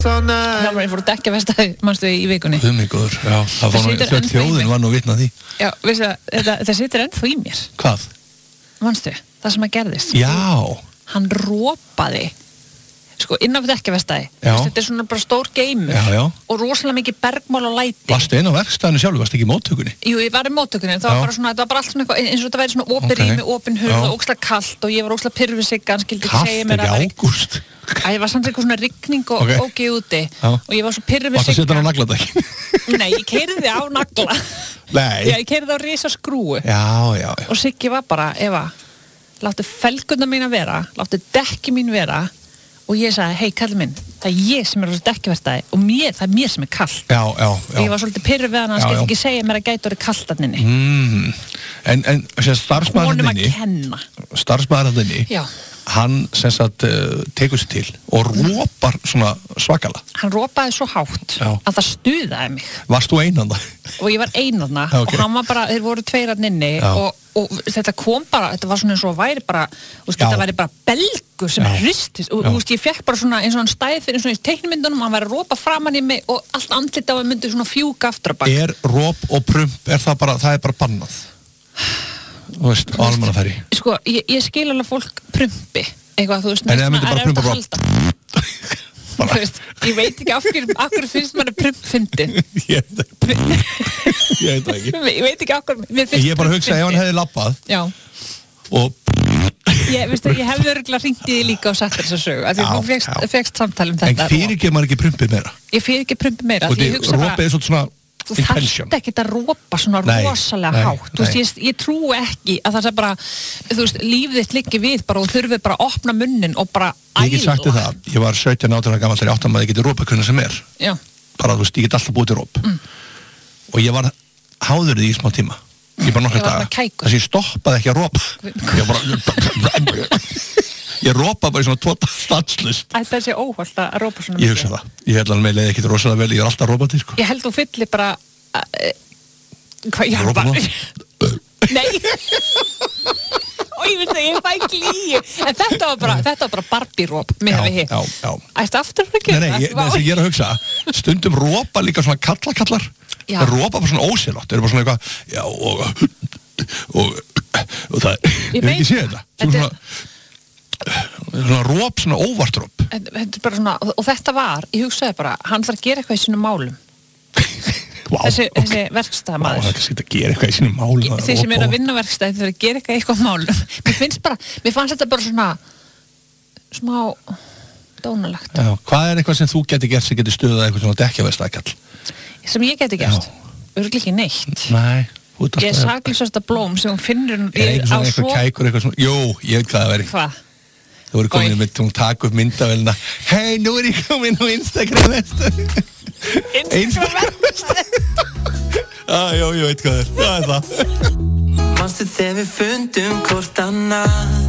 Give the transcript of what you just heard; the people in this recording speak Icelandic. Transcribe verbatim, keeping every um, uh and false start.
Það var ég fór að dekja vestæði, manstu í vikunni. Guðmíkur, já, það var nú, þau þjóðin var nú vitna því. Já, veistu það, þetta, þetta situr ennþá í mér. Hvað? Manstu, það sem að gerðist. Já. Hann rópaði, sko, inn á dekja vestæði. Þetta er svona bara stór geimur. Já, já. Og rosalega mikið bergmál og læti. Varstu inn á verkstæðinu sjálfu, varstu ekki í móttökunni? Jú, ég var í móttökunni, það var bara svona, þetta var bara allt svona eitthvað, eins og þetta væri svona opin okay. rými, opin hurð og ókslega kalt og ég var ókslega pyrru við Sigga, hann skildi ekki segja mér að það ágúst. Æ, ég var samt eitthvað svona rigning og okay. ógeð úti Já. Og ég var svo pyrru við Sigga. Varstu að setja hann á nagladekkin? Nei, ég keyrði á nagla. Nei. Já, ég keyrði á risaskrúu. Já, já, já. Og Siggi var bara, Eva, láttu felguna mín að vera, láttu dekki mín vera og ég sagði, hei, kalli minn, það er ég sem er á þessu dekkiverstaði og mér, það er mér sem er kallt. Já, já, já. Og ég var svolítið pyrru við hann, hann skildi ekki segja mér að gæti orðið kallt að henni. Mm. En, en, sem starfsmaðurinn þinni, honum að kenna. Starfsmaðurinn þinni, Já. Hann sem sagt uh, tekur sér til og rópar svona svakala. Hann rópaði svo hátt Já. Að það stuðaði mig. Varst þú einanda? Og ég var einanda okay. og hann var bara, þeir voru tveir að nynni og, og þetta kom bara, þetta var svona eins og væri bara, úst, þetta væri bara belgur sem hristist og úst, ég fekk bara svona eins og hann stæði fyrir eins og í teiknumyndunum, hann væri að rópa framan í mig og allt andlit á að myndi svona fjúka aftur að bak. Er róp og prump, er það bara, það er bara bannað? Þú veist, á almannafæri. Sko, ég, ég skil alveg fólk prumpi, eitthvað, þú veist, en það myndi bara prumpa róp. Þú veist, ég veit ekki af hverju, af hverju finnst manni prump fyndin. Ég veit ekki. Ég veit ekki. Ég veit ekki af hverju, mér finnst ég bara hugsa, ef hann hefði labbað. Já. Og ég, veistu, ég hefði örugglega hringt í þig líka og sagt þér þessa sögu, af því þú fékkst, fékkst samtal um þetta. En fyrirgefur maður ekki prumpið meira? Ég fyrirgef prumpið meira, því ég hugsa bara. Rópið er svona þú þarft ekki að rópa svona nei, rosalega nei, hátt þú veist, ég, ég trú ekki að það sé bara þú veist, lífið þitt liggi við bara og þurfið bara að opna munnin og bara æla. Ég get sagt þér það, ég var sautján átján ára gamall þegar ég átti að maður geti rópað hvernig sem er. Já. Bara þú veist, ég get alltaf búið til róp. Mm. Og ég var háður í því í smá tíma. Ég bara nokkra daga. Þess að ég stoppaði ekki að rópa. Ég bara Ég rópa bara í svona tvo stanslust. Það sé óholt að rópa svona. Ég hugsa það. Ég held alveg með leið ekki rosalega vel, ég er alltaf rópandi, sko. Ég held þú fyllir bara uh, hvað ég rópa bara Nei. Og ég veist að ég fæ glíu. En þetta var bara, þetta var bara Barbie-róp með við hitt. Já, já, já. Ættu aftur að gera það? Nei, nei, ég, þess að ég er að hugsa. Stundum rópa líka svona kallakallar. Það rópa bara svona ósérlátt. Það er bara svona eitthvað, já, og, og, og það, ég hef ekki séð þetta. Svona, svona róp, svona óvartróp. Þetta er bara svona, og þetta var, ég hugsaði bara, hann þarf að gera eitthvað í sínum málum. Wow, þessi, okay. þessi verkstæðamaður. Wow, það er kannski að gera eitthvað í sínum málum. Þeir sem er að vinna verkstæði þurfa að gera eitthvað í eitthvað málum. Mér finnst bara, mér fannst þetta bara svona smá dónalegt. Já, hvað er eitthvað sem þú geti gert sem geti stöðað eitthvað svona dekkjaverkstæðakall? Sem ég geti gert? Örugglega ekki neitt. Nei. Ég er sakleysasta blóm sem hún finnur er á svo... Eitthvað kækur, eitthvað svona... Jú, ég veit hvað það veri. Hvað? Þú voru komin með, þú takk upp myndavélina. Hei, nú er ég komin á Instagram vestu. Instagram vestu? Já, já, ég veit hvað það er. Það er það. Manstu þegar við fundum hvort annað